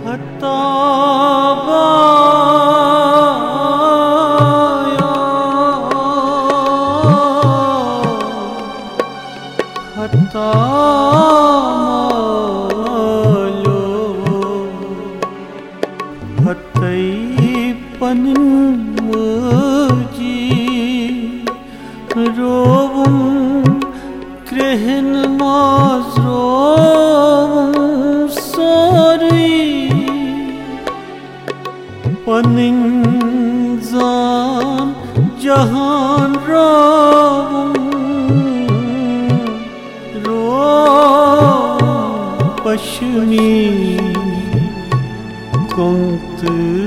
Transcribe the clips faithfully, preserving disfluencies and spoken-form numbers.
हताबाया हतामालो हतै पनिमजी रोवum krehen mazrovum sorry paninzan jahan ravum ro pashmi kont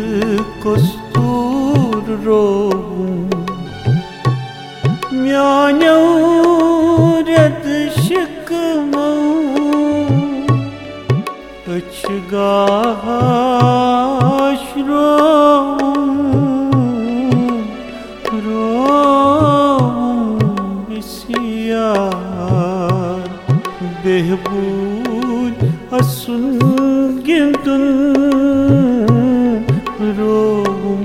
kostur rovum म्यान्यौरद शिकमौ अचगाश्रों रों बिसियार बेहबूद असुन गिंदुन रों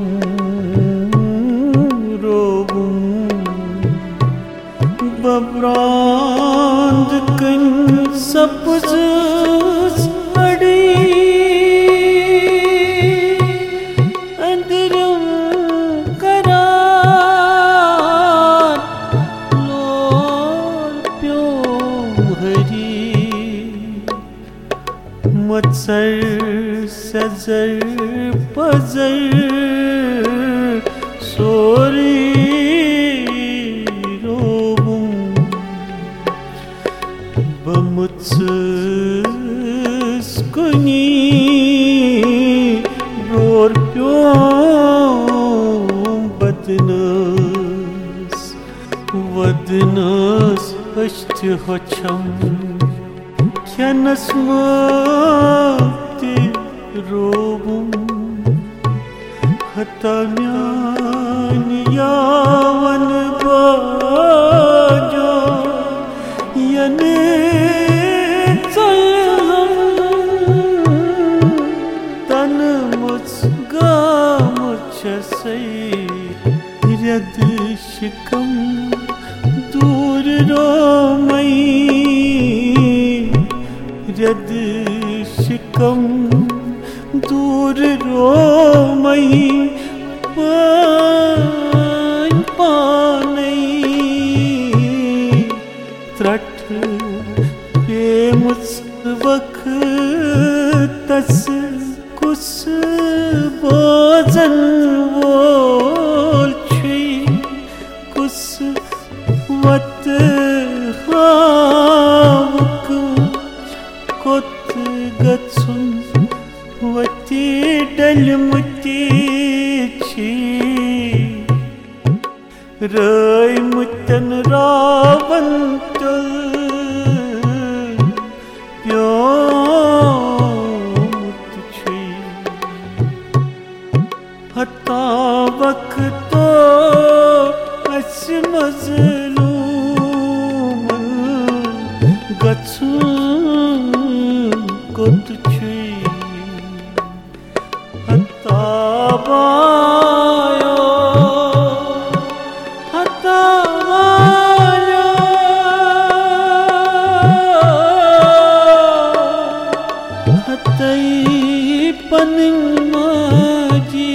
बब्रांद कन सब्ज़ अड़ी अंदरम करार लोर प्यो हरी मत्सर सजर पजर सोरी Bamutskuni bror pyom badnas vadnas ashti hocham kyanas mati robum hatamyan yavan bajo yane रद शिकम दूर रोमई रद शिकम दूर रोमई पान पानई त्रठ बेमुस वक्तस कुस बोझन वोल छी कुस वत हावक कोत गत्सुन वती डलमुती छी रय मुतन रावंतल हता वक्तो अस मज़लूमन गत्सुन कोत छी हता बायो हता बायो हतै पनिमजी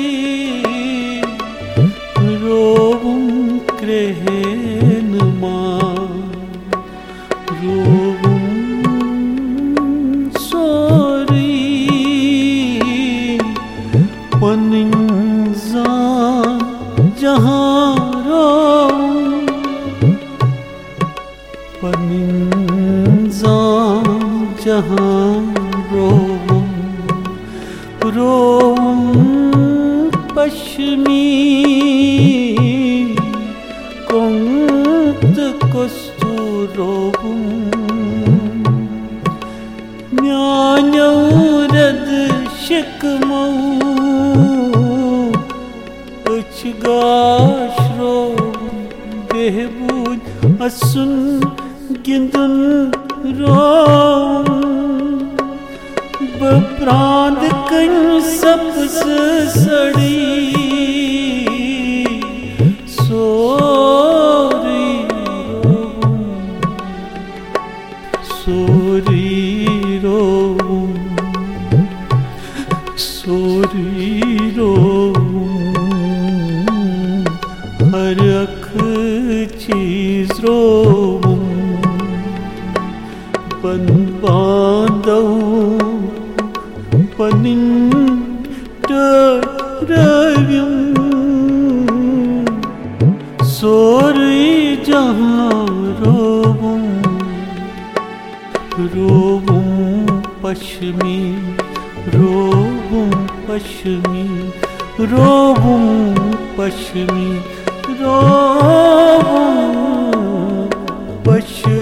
रोवum krehen mazrovum sorry paninzan jahan rovum paninzan jahan rovum रों पश्चिमी कुंत कस्तूरों न्यान्यौरद शिकमौ उचगाश्रो बेहबूद असुन गिंदुन रों बप्रा प्रांद कं सपस सड़ी सोरी रोऊं सोरी रोऊं सोरी रोऊं हर अख चीज रोऊं पन बांधऊं पनिन टरव्युं सोरी जहां रोऊं रोऊं पश्चिमी रोऊं पश्चिमी रोऊं पश्चिमी रोऊं पश्चिमी